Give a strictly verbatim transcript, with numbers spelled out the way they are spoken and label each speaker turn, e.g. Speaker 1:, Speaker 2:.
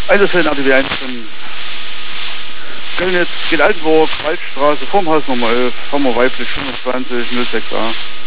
Speaker 1: Einsatzfeld A T W eins von Kölnitz, geht Altenburg, Waldstraße, vorm Haus Nummer elf, Hammer weiblich fünfundzwanzig null sechs a.